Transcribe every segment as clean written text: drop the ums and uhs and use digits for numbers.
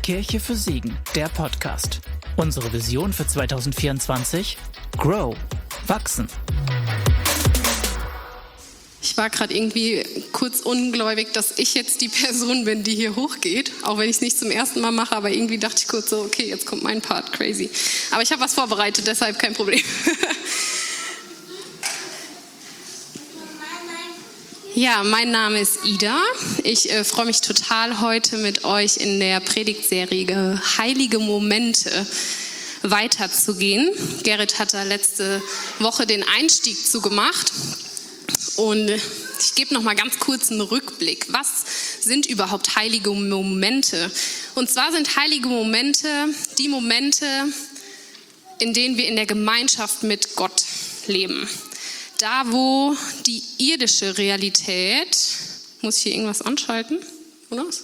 Kirche für Siegen, der Podcast. Unsere Vision für 2024? Grow, wachsen. Ich war gerade irgendwie kurz ungläubig, dass ich jetzt die Person bin, die hier hochgeht. Auch wenn ich es nicht zum ersten Mal mache, aber irgendwie dachte ich kurz so, okay, jetzt kommt mein Part, crazy. Aber ich habe was vorbereitet, deshalb kein Problem. Ja, mein Name ist Ida. Ich freue mich total, heute mit euch in der Predigtserie Heilige Momente weiterzugehen. Gerrit hat da letzte Woche den Einstieg zugemacht. Und ich gebe noch mal ganz kurz einen Rückblick. Was sind überhaupt heilige Momente? Und zwar sind heilige Momente die Momente, in denen wir in der Gemeinschaft mit Gott leben. Da, wo die irdische Realität, muss ich hier irgendwas anschalten? Oder was?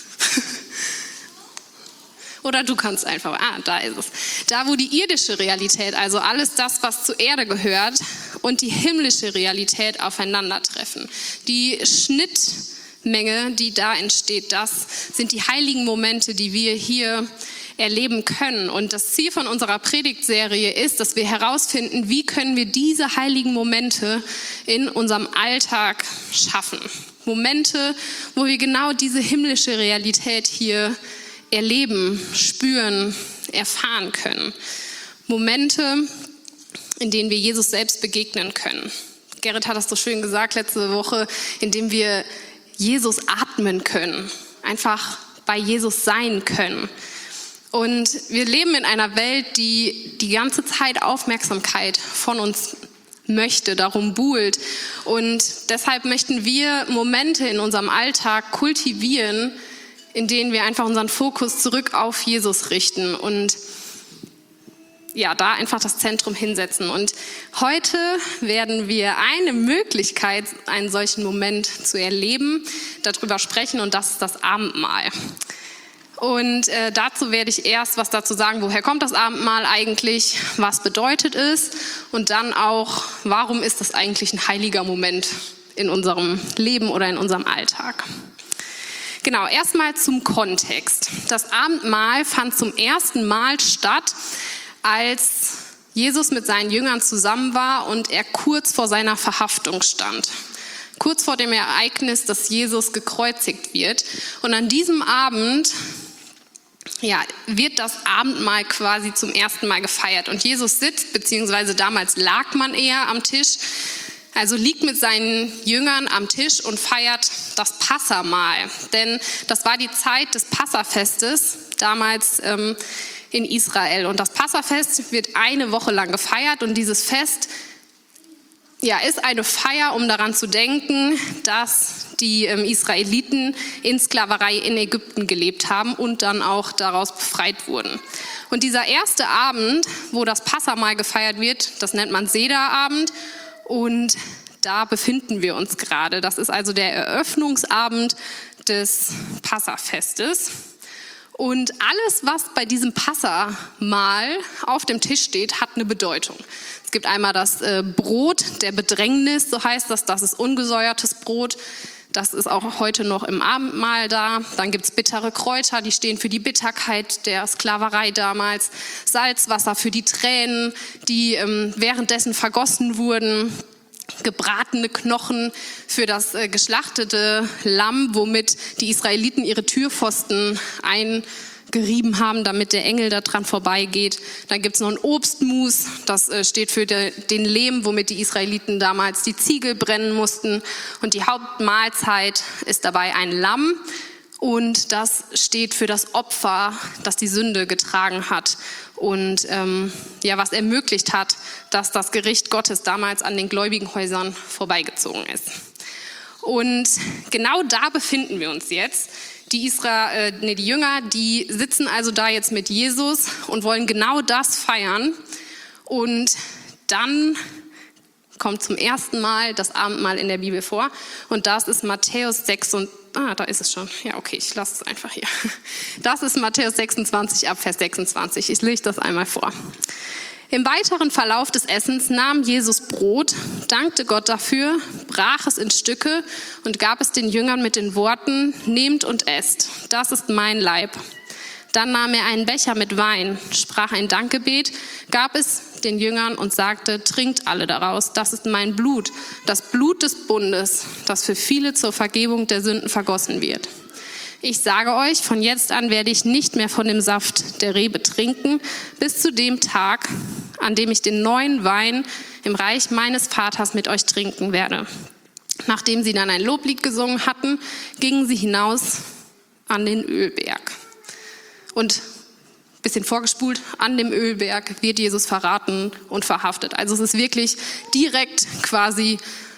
Oder du kannst einfach, da ist es. Da, wo die irdische Realität, also alles das, was zur Erde gehört, und die himmlische Realität aufeinandertreffen. Die Schnittmenge, die da entsteht, das sind die heiligen Momente, die wir hier erleben können. Und das Ziel von unserer Predigtserie ist, dass wir herausfinden, wie können wir diese heiligen Momente in unserem Alltag schaffen. Momente, wo wir genau diese himmlische Realität hier erleben, spüren, erfahren können. Momente, in denen wir Jesus selbst begegnen können. Gerrit hat das so schön gesagt letzte Woche, in denen wir Jesus atmen können, einfach bei Jesus sein können. Und wir leben in einer Welt, die die ganze Zeit Aufmerksamkeit von uns möchte, darum buhlt. Und deshalb möchten wir Momente in unserem Alltag kultivieren, in denen wir einfach unseren Fokus zurück auf Jesus richten und ja, da einfach das Zentrum hinsetzen. Und heute werden wir eine Möglichkeit, einen solchen Moment zu erleben, darüber sprechen, und das ist das Abendmahl. Und dazu werde ich erst was dazu sagen, woher kommt das Abendmahl eigentlich, was bedeutet es, und dann auch, warum ist das eigentlich ein heiliger Moment in unserem Leben oder in unserem Alltag. Genau, erstmal zum Kontext. Das Abendmahl fand zum ersten Mal statt, als Jesus mit seinen Jüngern zusammen war und er kurz vor seiner Verhaftung stand. Kurz vor dem Ereignis, dass Jesus gekreuzigt wird. Und an diesem Abend wird das Abendmahl quasi zum ersten Mal gefeiert. Und Jesus sitzt, beziehungsweise damals lag man eher am Tisch, also liegt mit seinen Jüngern am Tisch und feiert das Passahmahl. Denn das war die Zeit des Passafestes, damals in Israel. Und das Passafest wird eine Woche lang gefeiert, und dieses Fest ist eine Feier, um daran zu denken, dass die Israeliten in Sklaverei in Ägypten gelebt haben und dann auch daraus befreit wurden. Und dieser erste Abend, wo das Passahmahl gefeiert wird, das nennt man Sederabend, und da befinden wir uns gerade. Das ist also der Eröffnungsabend des Passafestes. Und alles, was bei diesem Passahmahl auf dem Tisch steht, hat eine Bedeutung. Es gibt einmal das Brot der Bedrängnis, so heißt das. Das ist ungesäuertes Brot. Das ist auch heute noch im Abendmahl da. Dann gibt es bittere Kräuter, die stehen für die Bitterkeit der Sklaverei damals. Salzwasser für die Tränen, die währenddessen vergossen wurden. Gebratene Knochen für das geschlachtete Lamm, womit die Israeliten ihre Türpfosten eingerieben haben, damit der Engel da dran vorbeigeht. Dann gibt es noch ein Obstmus, das steht für den Lehm, womit die Israeliten damals die Ziegel brennen mussten. Und die Hauptmahlzeit ist dabei ein Lamm. Und das steht für das Opfer, das die Sünde getragen hat und was ermöglicht hat, dass das Gericht Gottes damals an den gläubigen Häusern vorbeigezogen ist. Und genau da befinden wir uns jetzt. Die Jünger, die sitzen also da jetzt mit Jesus und wollen genau das feiern. Und dann kommt zum ersten Mal das Abendmahl in der Bibel vor. Und das ist Matthäus 6. Da ist es schon. Ja, okay, ich lasse es einfach hier. Das ist Matthäus 26 ab Vers 26. Ich lese das einmal vor. Im weiteren Verlauf des Essens nahm Jesus Brot, dankte Gott dafür, brach es in Stücke und gab es den Jüngern mit den Worten: Nehmt und esst, das ist mein Leib. Dann nahm er einen Becher mit Wein, sprach ein Dankgebet, gab es den Jüngern und sagte, trinkt alle daraus, das ist mein Blut, das Blut des Bundes, das für viele zur Vergebung der Sünden vergossen wird. Ich sage euch, von jetzt an werde ich nicht mehr von dem Saft der Rebe trinken, bis zu dem Tag, an dem ich den neuen Wein im Reich meines Vaters mit euch trinken werde. Nachdem sie dann ein Loblied gesungen hatten, gingen sie hinaus an den Ölberg. Und ein bisschen vorgespult, an dem Ölberg wird Jesus verraten und verhaftet. Also es ist wirklich direkt quasi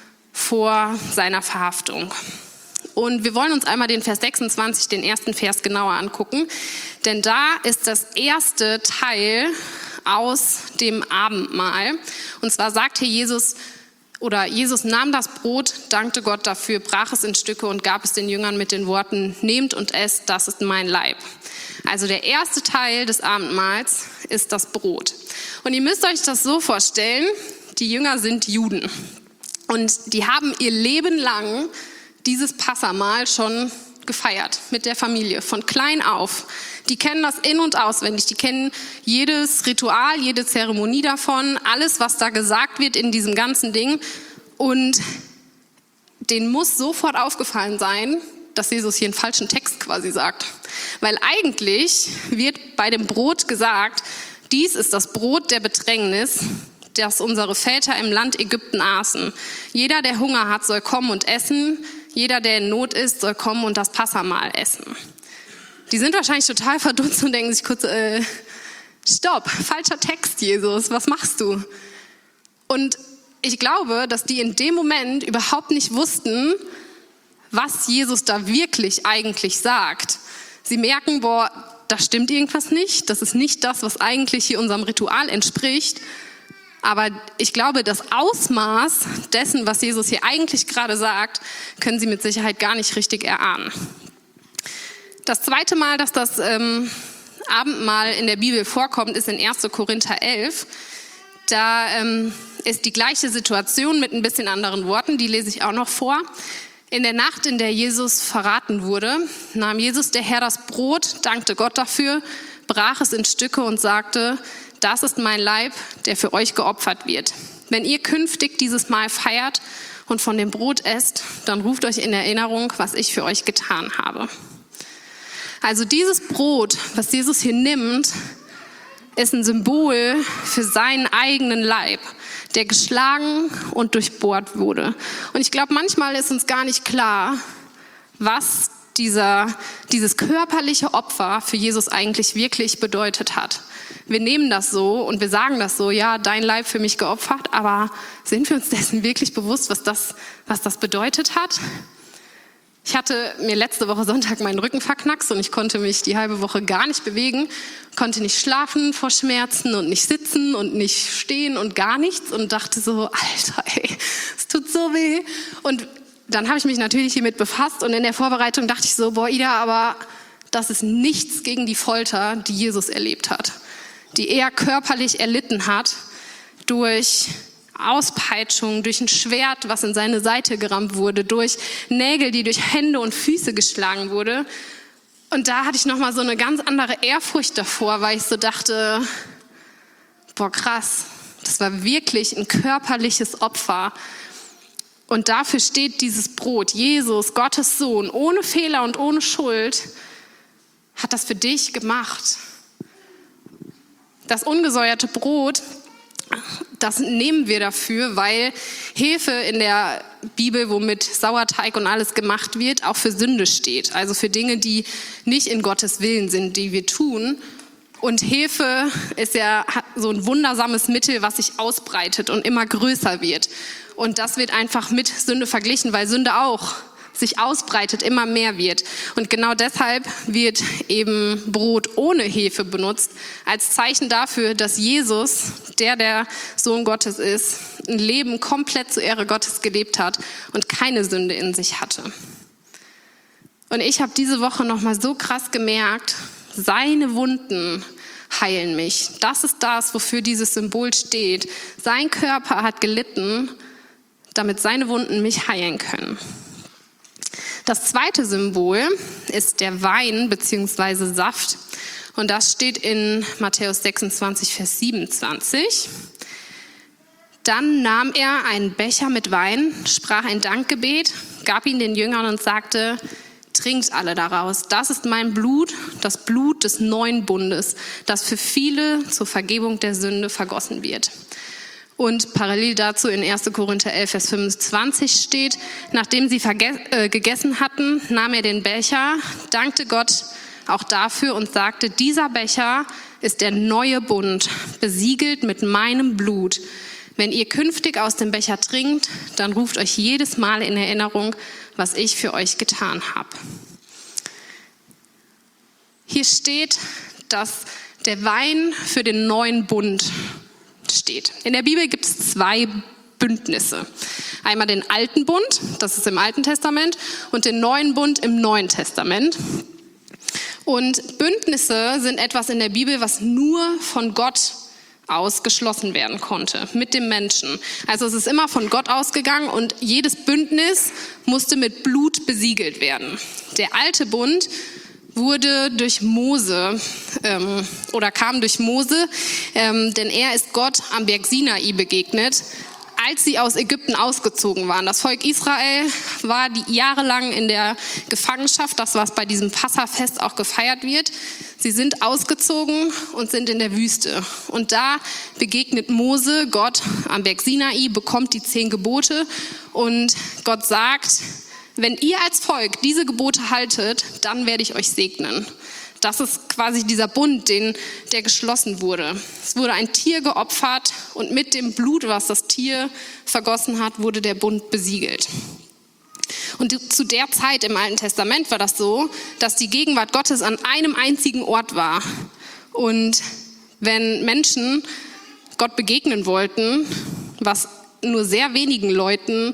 vor seiner Verhaftung. Und wir wollen uns einmal den Vers 26, den ersten Vers genauer angucken, denn da ist das erste Teil aus dem Abendmahl. Und zwar sagt hier Jesus nahm das Brot, dankte Gott dafür, brach es in Stücke und gab es den Jüngern mit den Worten, nehmt und esst, das ist mein Leib. Also der erste Teil des Abendmahls ist das Brot. Und ihr müsst euch das so vorstellen, die Jünger sind Juden. Und die haben ihr Leben lang dieses Passamahl schon gefeiert mit der Familie, von klein auf. Die kennen das in- und auswendig, die kennen jedes Ritual, jede Zeremonie davon, alles, was da gesagt wird in diesem ganzen Ding. Und denen muss sofort aufgefallen sein, dass Jesus hier einen falschen Text quasi sagt. Weil eigentlich wird bei dem Brot gesagt, dies ist das Brot der Bedrängnis, das unsere Väter im Land Ägypten aßen. Jeder, der Hunger hat, soll kommen und essen. Jeder, der in Not ist, soll kommen und das Passamahl essen. Die sind wahrscheinlich total verdutzt und denken sich kurz, stopp, falscher Text, Jesus, was machst du? Und ich glaube, dass die in dem Moment überhaupt nicht wussten, was Jesus da wirklich eigentlich sagt. Sie merken, da stimmt irgendwas nicht, das ist nicht das, was eigentlich hier unserem Ritual entspricht. Aber ich glaube, das Ausmaß dessen, was Jesus hier eigentlich gerade sagt, können sie mit Sicherheit gar nicht richtig erahnen. Das zweite Mal, dass das Abendmahl in der Bibel vorkommt, ist in 1. Korinther 11. Da ist die gleiche Situation mit ein bisschen anderen Worten, die lese ich auch noch vor. In der Nacht, in der Jesus verraten wurde, nahm Jesus der Herr das Brot, dankte Gott dafür, brach es in Stücke und sagte, das ist mein Leib, der für euch geopfert wird. Wenn ihr künftig dieses Mahl feiert und von dem Brot esst, dann ruft euch in Erinnerung, was ich für euch getan habe. Also dieses Brot, was Jesus hier nimmt, ist ein Symbol für seinen eigenen Leib, der geschlagen und durchbohrt wurde. Und ich glaube, manchmal ist uns gar nicht klar, was dieses körperliche Opfer für Jesus eigentlich wirklich bedeutet hat. Wir nehmen das so und wir sagen das so, ja, dein Leib für mich geopfert, aber sind wir uns dessen wirklich bewusst, was das bedeutet hat? Ich hatte mir letzte Woche Sonntag meinen Rücken verknackst und ich konnte mich die halbe Woche gar nicht bewegen, konnte nicht schlafen vor Schmerzen und nicht sitzen und nicht stehen und gar nichts und dachte so, Alter, ey, es tut so weh. Und dann habe ich mich natürlich hiermit befasst und in der Vorbereitung dachte ich so, Ida, aber das ist nichts gegen die Folter, die Jesus erlebt hat, die er körperlich erlitten hat durch Auspeitschung, durch ein Schwert, was in seine Seite gerammt wurde, durch Nägel, die durch Hände und Füße geschlagen wurde. Und da hatte ich nochmal so eine ganz andere Ehrfurcht davor, weil ich so dachte, krass, das war wirklich ein körperliches Opfer. Und dafür steht dieses Brot. Jesus, Gottes Sohn, ohne Fehler und ohne Schuld, hat das für dich gemacht. Das ungesäuerte Brot, das nehmen wir dafür, weil Hefe in der Bibel, womit Sauerteig und alles gemacht wird, auch für Sünde steht. Also für Dinge, die nicht in Gottes Willen sind, die wir tun. Und Hefe ist ja so ein wundersames Mittel, was sich ausbreitet und immer größer wird. Und das wird einfach mit Sünde verglichen, weil Sünde auch sich ausbreitet, immer mehr wird. Und genau deshalb wird eben Brot ohne Hefe benutzt, als Zeichen dafür, dass Jesus, der Sohn Gottes ist, ein Leben komplett zur Ehre Gottes gelebt hat und keine Sünde in sich hatte. Und ich habe diese Woche nochmal so krass gemerkt, seine Wunden heilen mich. Das ist das, wofür dieses Symbol steht. Sein Körper hat gelitten, damit seine Wunden mich heilen können. Das zweite Symbol ist der Wein bzw. Saft. Und das steht in Matthäus 26, Vers 27. Dann nahm er einen Becher mit Wein, sprach ein Dankgebet, gab ihn den Jüngern und sagte: Trinkt alle daraus. Das ist mein Blut, das Blut des neuen Bundes, das für viele zur Vergebung der Sünde vergossen wird. Und parallel dazu in 1. Korinther 11, Vers 25 steht: Nachdem sie gegessen hatten, nahm er den Becher, dankte Gott auch dafür und sagte: Dieser Becher ist der neue Bund, besiegelt mit meinem Blut. Wenn ihr künftig aus dem Becher trinkt, dann ruft euch jedes Mal in Erinnerung, was ich für euch getan habe. Hier steht, dass der Wein für den neuen Bund steht. In der Bibel gibt es 2 Bündnisse. Einmal den alten Bund, das ist im Alten Testament, und den neuen Bund im Neuen Testament. Und Bündnisse sind etwas in der Bibel, was nur von Gott ausgeschlossen werden konnte, mit dem Menschen. Also es ist immer von Gott ausgegangen und jedes Bündnis musste mit Blut besiegelt werden. Der alte Bund wurde durch Mose kam durch Mose, denn er ist Gott am Berg Sinai begegnet, als sie aus Ägypten ausgezogen waren. Das Volk Israel war jahrelang in der Gefangenschaft, das was bei diesem Passafest auch gefeiert wird. Sie sind ausgezogen und sind in der Wüste. Und da begegnet Mose Gott am Berg Sinai, bekommt die 10 Gebote und Gott sagt: Wenn ihr als Volk diese Gebote haltet, dann werde ich euch segnen. Das ist quasi dieser Bund, der geschlossen wurde. Es wurde ein Tier geopfert und mit dem Blut, was das Tier vergossen hat, wurde der Bund besiegelt. Und zu der Zeit im Alten Testament war das so, dass die Gegenwart Gottes an einem einzigen Ort war. Und wenn Menschen Gott begegnen wollten, was nur sehr wenigen Leuten,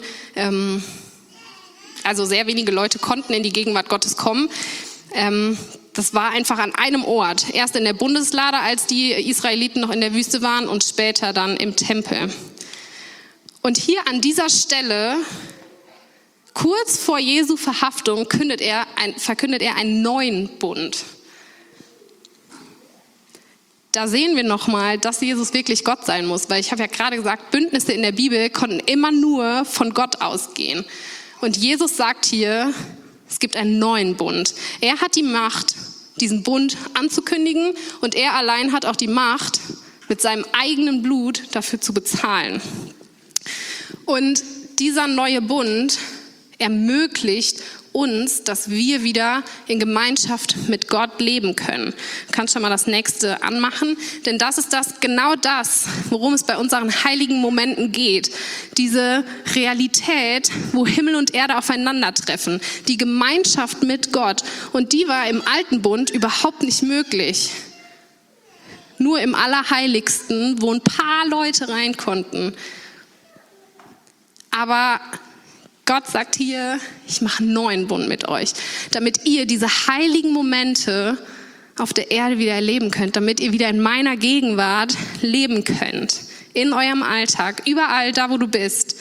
sehr wenige Leute konnten in die Gegenwart Gottes kommen, das war einfach an einem Ort. Erst in der Bundeslade, als die Israeliten noch in der Wüste waren, und später dann im Tempel. Und hier an dieser Stelle, kurz vor Jesu Verhaftung, verkündet er einen neuen Bund. Da sehen wir nochmal, dass Jesus wirklich Gott sein muss, weil ich habe ja gerade gesagt, Bündnisse in der Bibel konnten immer nur von Gott ausgehen. Und Jesus sagt hier, es gibt einen neuen Bund. Er hat die Macht, diesen Bund anzukündigen, und er allein hat auch die Macht, mit seinem eigenen Blut dafür zu bezahlen. Und dieser neue Bund ermöglicht uns, dass wir wieder in Gemeinschaft mit Gott leben können. Du kannst schon mal das nächste anmachen, denn das ist genau das, worum es bei unseren heiligen Momenten geht. Diese Realität, wo Himmel und Erde aufeinandertreffen, die Gemeinschaft mit Gott. Und die war im alten Bund überhaupt nicht möglich. Nur im Allerheiligsten, wo ein paar Leute rein konnten. Aber Gott sagt hier, ich mache einen neuen Bund mit euch, damit ihr diese heiligen Momente auf der Erde wieder erleben könnt, damit ihr wieder in meiner Gegenwart leben könnt, in eurem Alltag, überall da, wo du bist.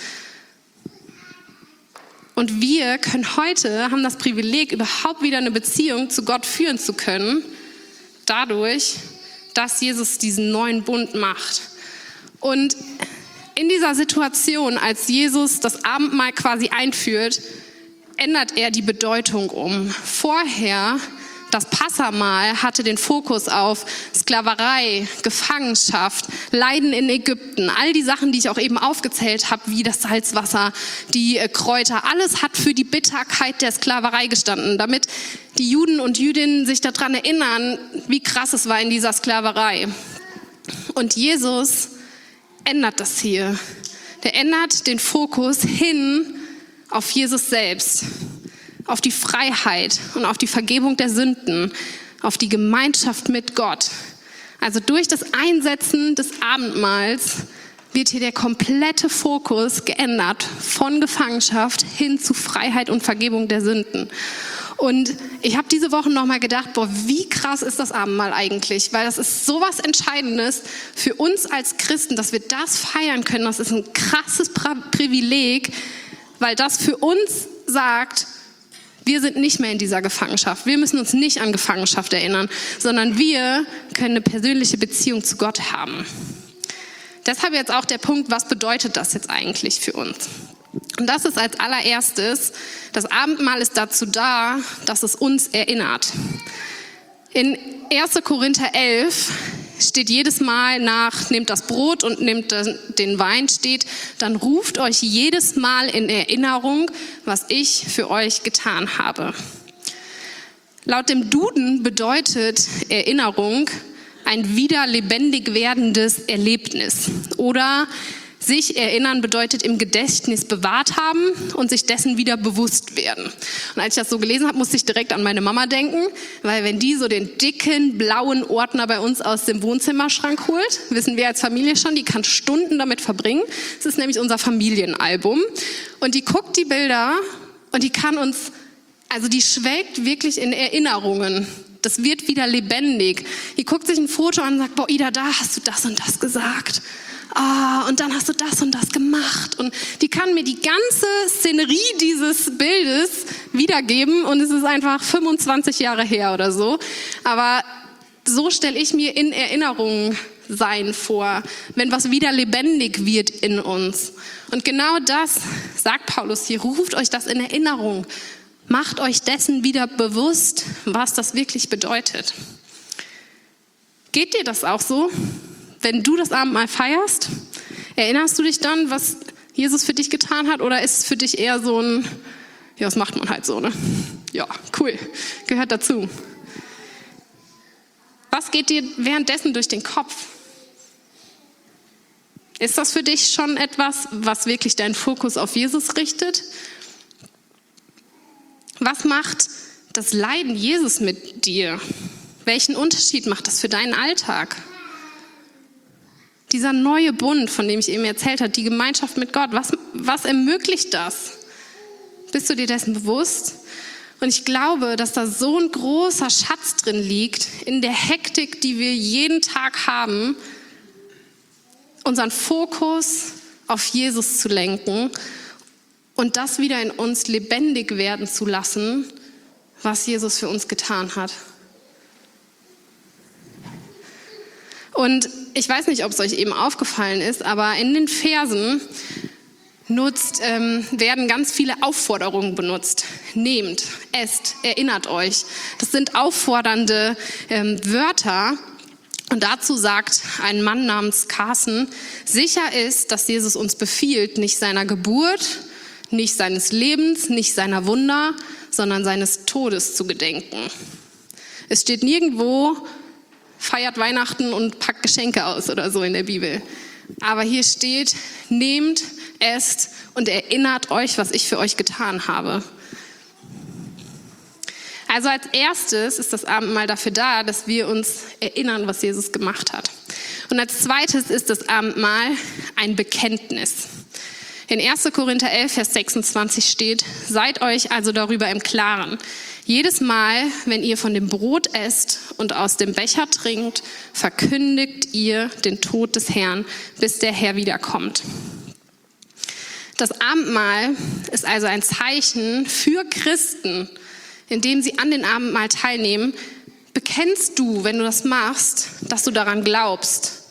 Und wir haben das Privileg, überhaupt wieder eine Beziehung zu Gott führen zu können, dadurch, dass Jesus diesen neuen Bund macht. Und in dieser Situation, als Jesus das Abendmahl quasi einführt, ändert er die Bedeutung um. Vorher, das Passamahl hatte den Fokus auf Sklaverei, Gefangenschaft, Leiden in Ägypten, all die Sachen, die ich auch eben aufgezählt habe, wie das Salzwasser, die Kräuter, alles hat für die Bitterkeit der Sklaverei gestanden, damit die Juden und Jüdinnen sich daran erinnern, wie krass es war in dieser Sklaverei. Und Jesus ändert das hier. Der ändert den Fokus hin auf Jesus selbst, auf die Freiheit und auf die Vergebung der Sünden, auf die Gemeinschaft mit Gott. Also durch das Einsetzen des Abendmahls wird hier der komplette Fokus geändert von Gefangenschaft hin zu Freiheit und Vergebung der Sünden. Und ich habe diese Woche nochmal gedacht, wie krass ist das Abendmahl eigentlich? Weil das ist sowas Entscheidendes für uns als Christen, dass wir das feiern können. Das ist ein krasses Privileg, weil das für uns sagt, Wir sind nicht mehr in dieser Gefangenschaft. Wir müssen uns nicht an Gefangenschaft erinnern, sondern wir können eine persönliche Beziehung zu Gott haben. Deshalb jetzt auch der Punkt, was bedeutet das jetzt eigentlich für uns? Und das ist als allererstes, das Abendmahl ist dazu da, dass es uns erinnert. In 1. Korinther 11 steht jedes Mal nach, nehmt das Brot und nehmt den Wein, steht, dann ruft euch jedes Mal in Erinnerung, was ich für euch getan habe. Laut dem Duden bedeutet Erinnerung ein wieder lebendig werdendes Erlebnis. Oder sich erinnern bedeutet im Gedächtnis bewahrt haben und sich dessen wieder bewusst werden. Und als ich das so gelesen habe, musste ich direkt an meine Mama denken, weil wenn die so den dicken, blauen Ordner bei uns aus dem Wohnzimmerschrank holt, wissen wir als Familie schon, die kann Stunden damit verbringen. Das ist nämlich unser Familienalbum. Und die guckt die Bilder und die kann uns, also die schwelgt wirklich in Erinnerungen. Das wird wieder lebendig. Die guckt sich ein Foto an und sagt, boah Ida, da hast du das und das gesagt. Und dann hast du das und das gemacht. Und die kann mir die ganze Szenerie dieses Bildes wiedergeben und es ist einfach 25 Jahre her oder so. Aber so stelle ich mir in Erinnerung sein vor, wenn was wieder lebendig wird in uns. Und genau das sagt Paulus hier, ruft euch das in Erinnerung. Macht euch dessen wieder bewusst, was das wirklich bedeutet. Geht dir das auch so? Wenn du das Abendmahl feierst, erinnerst du dich dann, was Jesus für dich getan hat? Oder ist es für dich eher so ein, ja, das macht man halt so, ne? Ja, cool, gehört dazu. Was geht dir währenddessen durch den Kopf? Ist das für dich schon etwas, was wirklich deinen Fokus auf Jesus richtet? Was macht das Leiden Jesus mit dir? Welchen Unterschied macht das für deinen Alltag? Dieser neue Bund, von dem ich eben erzählt habe, die Gemeinschaft mit Gott, was ermöglicht das? Bist du dir dessen bewusst? Und ich glaube, dass da so ein großer Schatz drin liegt, in der Hektik, die wir jeden Tag haben, unseren Fokus auf Jesus zu lenken und das wieder in uns lebendig werden zu lassen, was Jesus für uns getan hat. Und ich weiß nicht, ob es euch eben aufgefallen ist, aber in den Versen werden ganz viele Aufforderungen benutzt. Nehmt, esst, erinnert euch. Das sind auffordernde Wörter. Und dazu sagt ein Mann namens Carson, sicher ist, dass Jesus uns befiehlt, nicht seiner Geburt, nicht seines Lebens, nicht seiner Wunder, sondern seines Todes zu gedenken. Es steht nirgendwo, feiert Weihnachten und packt Geschenke aus oder so in der Bibel. Aber hier steht, nehmt, esst und erinnert euch, was ich für euch getan habe. Also als erstes ist das Abendmahl dafür da, dass wir uns erinnern, was Jesus gemacht hat. Und als zweites ist das Abendmahl ein Bekenntnis. In 1. Korinther 11, Vers 26 steht, seid euch also darüber im Klaren. Jedes Mal, wenn ihr von dem Brot esst und aus dem Becher trinkt, verkündigt ihr den Tod des Herrn, bis der Herr wiederkommt. Das Abendmahl ist also ein Zeichen für Christen, indem sie an den Abendmahl teilnehmen. Bekennst du, wenn du das machst, dass du daran glaubst?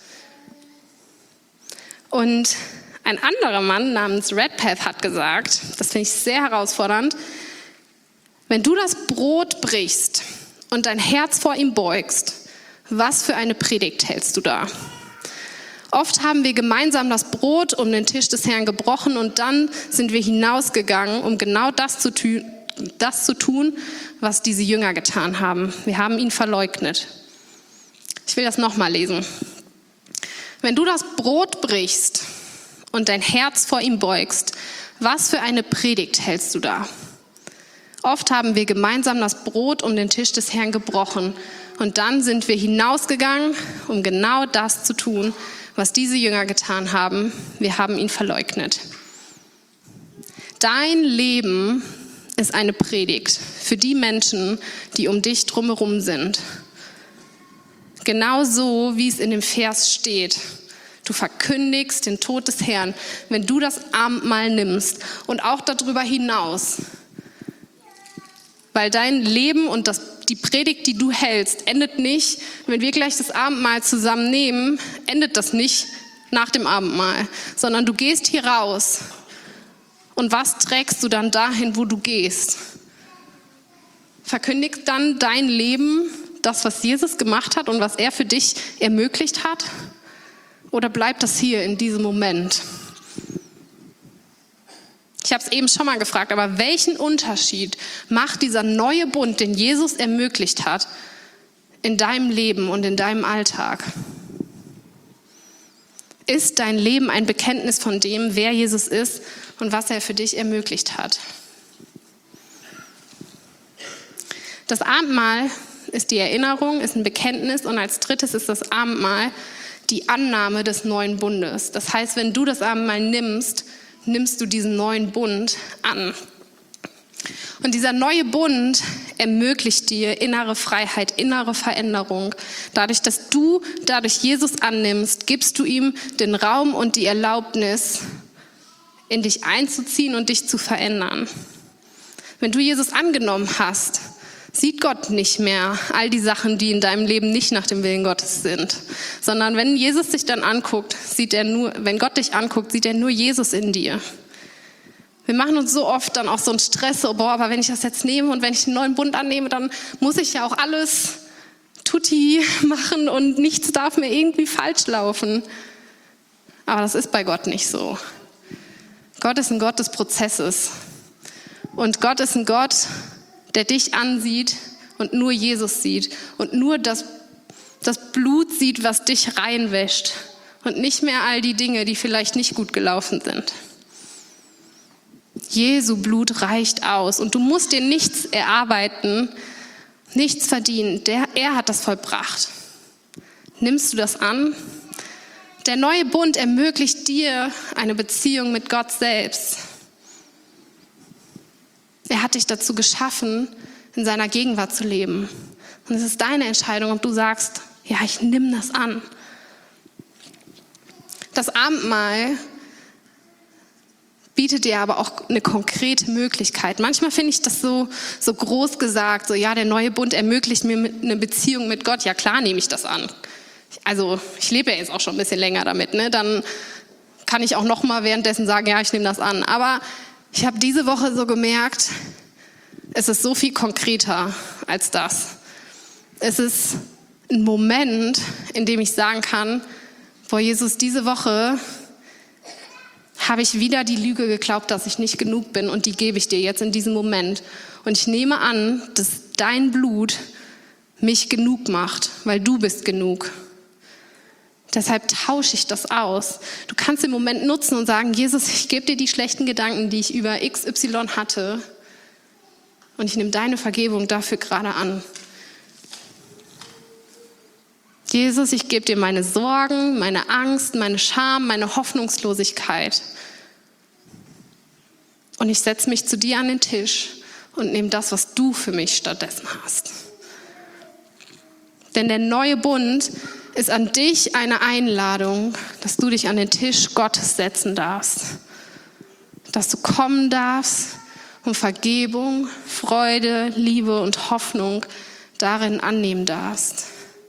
Und ein anderer Mann namens Redpath hat gesagt, das finde ich sehr herausfordernd, wenn du das Brot brichst und dein Herz vor ihm beugst, was für eine Predigt hältst du da? Oft haben wir gemeinsam das Brot um den Tisch des Herrn gebrochen und dann sind wir hinausgegangen, um genau das zu tun, was diese Jünger getan haben. Wir haben ihn verleugnet. Ich will das nochmal lesen. Wenn du das Brot brichst und dein Herz vor ihm beugst, was für eine Predigt hältst du da? Oft haben wir gemeinsam das Brot um den Tisch des Herrn gebrochen und dann sind wir hinausgegangen, um genau das zu tun, was diese Jünger getan haben. Wir haben ihn verleugnet. Dein Leben ist eine Predigt für die Menschen, die um dich drumherum sind. Genauso wie es in dem Vers steht. Du verkündigst den Tod des Herrn, wenn du das Abendmahl nimmst und auch darüber hinaus. Weil dein Leben und die Predigt, die du hältst, endet nicht, wenn wir gleich das Abendmahl zusammen nehmen, endet das nicht nach dem Abendmahl, sondern du gehst hier raus. Und was trägst du dann dahin, wo du gehst? Verkündigst dann dein Leben, das, was Jesus gemacht hat und was er für dich ermöglicht hat? Oder bleibt das hier in diesem Moment? Ich habe es eben schon mal gefragt, aber welchen Unterschied macht dieser neue Bund, den Jesus ermöglicht hat, in deinem Leben und in deinem Alltag? Ist dein Leben ein Bekenntnis von dem, wer Jesus ist und was er für dich ermöglicht hat? Das Abendmahl ist die Erinnerung, ist ein Bekenntnis und als drittes ist das Abendmahl die Annahme des neuen Bundes. Das heißt, wenn du das Abendmahl nimmst, nimmst du diesen neuen Bund an. Und dieser neue Bund ermöglicht dir innere Freiheit, innere Veränderung. Dadurch, dass du Jesus annimmst, gibst du ihm den Raum und die Erlaubnis, in dich einzuziehen und dich zu verändern. Wenn du Jesus angenommen hast, sieht Gott nicht mehr all die Sachen, die in deinem Leben nicht nach dem Willen Gottes sind, sondern wenn Jesus dich dann anguckt, wenn Gott dich anguckt, sieht er nur Jesus in dir. Wir machen uns so oft dann auch so einen Stress, aber wenn ich das jetzt nehme und wenn ich einen neuen Bund annehme, dann muss ich ja auch alles tutti machen und nichts darf mir irgendwie falsch laufen. Aber das ist bei Gott nicht so. Gott ist ein Gott des Prozesses. Und Gott ist ein Gott, der dich ansieht und nur Jesus sieht und nur das Blut sieht, was dich reinwäscht und nicht mehr all die Dinge, die vielleicht nicht gut gelaufen sind. Jesu Blut reicht aus und du musst dir nichts erarbeiten, nichts verdienen. Er hat das vollbracht. Nimmst du das an? Der neue Bund ermöglicht dir eine Beziehung mit Gott selbst. Er hat dich dazu geschaffen, in seiner Gegenwart zu leben. Und es ist deine Entscheidung, ob du sagst, ja, ich nehme das an. Das Abendmahl bietet dir aber auch eine konkrete Möglichkeit. Manchmal finde ich das so groß gesagt, so ja, der neue Bund ermöglicht mir eine Beziehung mit Gott. Ja, klar nehme ich das an. Also ich lebe ja jetzt auch schon ein bisschen länger damit. Ne? Dann kann ich auch noch mal währenddessen sagen, ja, ich nehme das an. Aber ich habe diese Woche so gemerkt, es ist so viel konkreter als das. Es ist ein Moment, in dem ich sagen kann, boah, Jesus, diese Woche habe ich wieder die Lüge geglaubt, dass ich nicht genug bin und die gebe ich dir jetzt in diesem Moment. Und ich nehme an, dass dein Blut mich genug macht, weil du bist genug. Deshalb tausche ich das aus. Du kannst den Moment nutzen und sagen, Jesus, ich gebe dir die schlechten Gedanken, die ich über XY hatte und ich nehme deine Vergebung dafür gerade an. Jesus, ich gebe dir meine Sorgen, meine Angst, meine Scham, meine Hoffnungslosigkeit. Und ich setze mich zu dir an den Tisch und nehme das, was du für mich stattdessen hast. Denn der neue Bund ist an dich eine Einladung, dass du dich an den Tisch Gottes setzen darfst. Dass du kommen darfst und Vergebung, Freude, Liebe und Hoffnung darin annehmen darfst.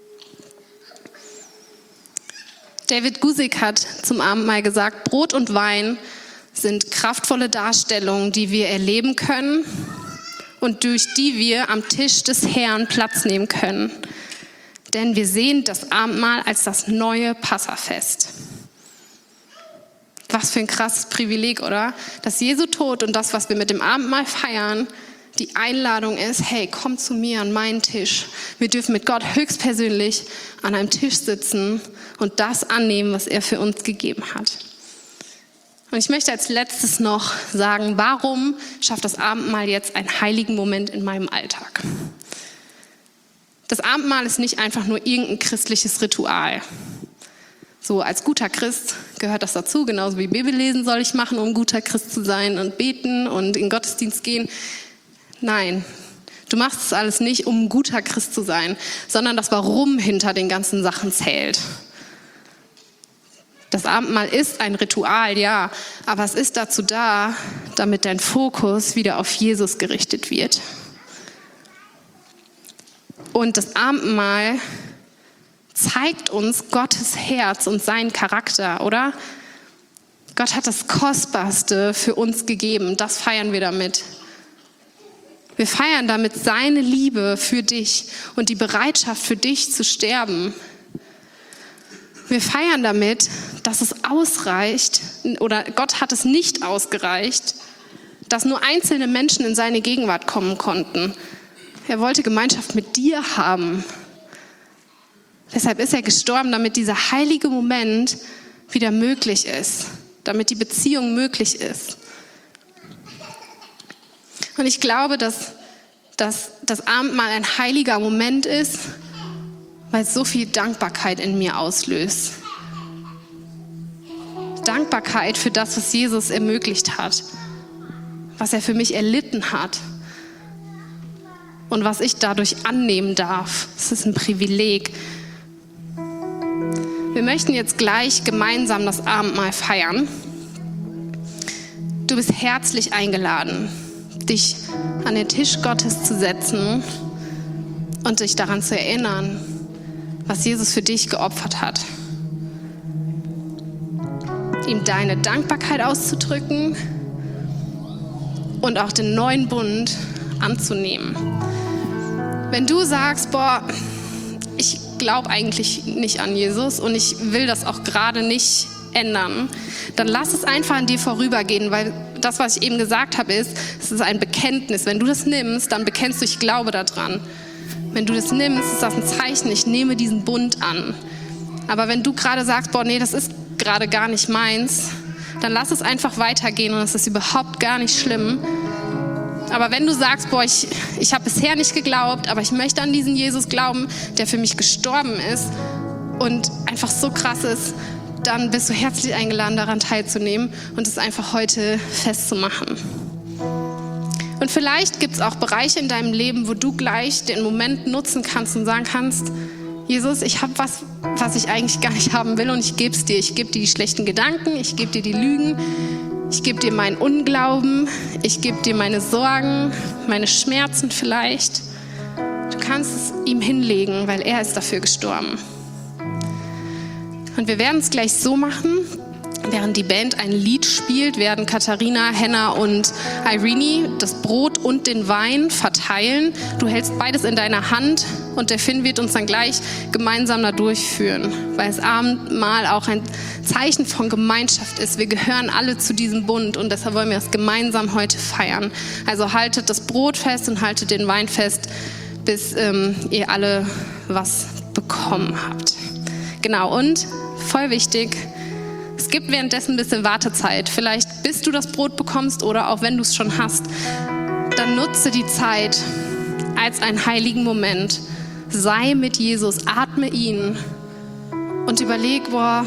David Guzik hat zum Abendmahl gesagt, Brot und Wein sind kraftvolle Darstellungen, die wir erleben können und durch die wir am Tisch des Herrn Platz nehmen können. Denn wir sehen das Abendmahl als das neue Passafest. Was für ein krasses Privileg, oder? Dass Jesu Tod und das, was wir mit dem Abendmahl feiern, die Einladung ist, hey, komm zu mir an meinen Tisch. Wir dürfen mit Gott höchstpersönlich an einem Tisch sitzen und das annehmen, was er für uns gegeben hat. Und ich möchte als letztes noch sagen, warum schafft das Abendmahl jetzt einen heiligen Moment in meinem Alltag? Das Abendmahl ist nicht einfach nur irgendein christliches Ritual. So als guter Christ gehört das dazu, genauso wie Bibellesen soll ich machen, um ein guter Christ zu sein und beten und in den Gottesdienst gehen. Nein, du machst es alles nicht, um ein guter Christ zu sein, sondern das Warum hinter den ganzen Sachen zählt. Das Abendmahl ist ein Ritual, ja, aber es ist dazu da, damit dein Fokus wieder auf Jesus gerichtet wird. Und das Abendmahl zeigt uns Gottes Herz und seinen Charakter, oder? Gott hat das Kostbarste für uns gegeben. Das feiern wir damit. Wir feiern damit seine Liebe für dich und die Bereitschaft für dich zu sterben. Wir feiern damit, dass es ausreicht, oder Gott hat es nicht ausgereicht, dass nur einzelne Menschen in seine Gegenwart kommen konnten. Er wollte Gemeinschaft mit dir haben. Deshalb ist er gestorben, damit dieser heilige Moment wieder möglich ist, damit die Beziehung möglich ist. Und ich glaube, dass das Abendmahl ein heiliger Moment ist, weil es so viel Dankbarkeit in mir auslöst. Dankbarkeit für das, was Jesus ermöglicht hat, was er für mich erlitten hat und was ich dadurch annehmen darf. Es ist ein Privileg. Wir möchten jetzt gleich gemeinsam das Abendmahl feiern. Du bist herzlich eingeladen, dich an den Tisch Gottes zu setzen und dich daran zu erinnern, was Jesus für dich geopfert hat. Ihm deine Dankbarkeit auszudrücken und auch den neuen Bund anzunehmen. Wenn du sagst, ich glaube eigentlich nicht an Jesus und ich will das auch gerade nicht ändern, dann lass es einfach an dir vorübergehen, weil das, was ich eben gesagt habe, es ist ein Bekenntnis. Wenn du das nimmst, dann bekennst du, ich glaube daran. Wenn du das nimmst, ist das ein Zeichen, ich nehme diesen Bund an. Aber wenn du gerade sagst, nee, das ist gerade gar nicht meins, dann lass es einfach weitergehen und es ist überhaupt gar nicht schlimm. Aber wenn du sagst, ich habe bisher nicht geglaubt, aber ich möchte an diesen Jesus glauben, der für mich gestorben ist und einfach so krass ist, dann bist du herzlich eingeladen, daran teilzunehmen und es einfach heute festzumachen. Und vielleicht gibt es auch Bereiche in deinem Leben, wo du gleich den Moment nutzen kannst und sagen kannst, Jesus, ich habe was ich eigentlich gar nicht haben will und ich gebe es dir. Ich gebe dir die schlechten Gedanken, ich gebe dir die Lügen, ich gebe dir meinen Unglauben, ich gebe dir meine Sorgen, meine Schmerzen vielleicht. Du kannst es ihm hinlegen, weil er ist dafür gestorben. Und wir werden es gleich so machen, während die Band ein Lied spielt, werden Katharina, Henna und Irene das Brot und den Wein verteilen. Du hältst beides in deiner Hand und der Finn wird uns dann gleich gemeinsam da durchführen, weil das Abendmahl auch ein Zeichen von Gemeinschaft ist. Wir gehören alle zu diesem Bund und deshalb wollen wir das gemeinsam heute feiern. Also haltet das Brot fest und haltet den Wein fest, bis ihr alle was bekommen habt. Genau, und voll wichtig, es gibt währenddessen ein bisschen Wartezeit. Vielleicht bis du das Brot bekommst oder auch wenn du es schon hast, dann nutze die Zeit als einen heiligen Moment. Sei mit Jesus, atme ihn und überleg,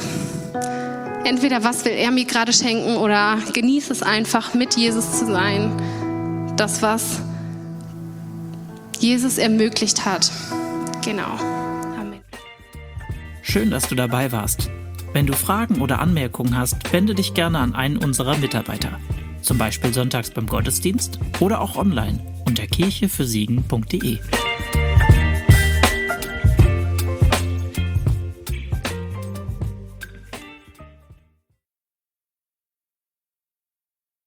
entweder was will er mir gerade schenken oder genieße es einfach, mit Jesus zu sein. Das, was Jesus ermöglicht hat. Genau. Amen. Schön, dass du dabei warst. Wenn du Fragen oder Anmerkungen hast, wende dich gerne an einen unserer Mitarbeiter. Zum Beispiel sonntags beim Gottesdienst oder auch online unter kirchefürsiegen.de.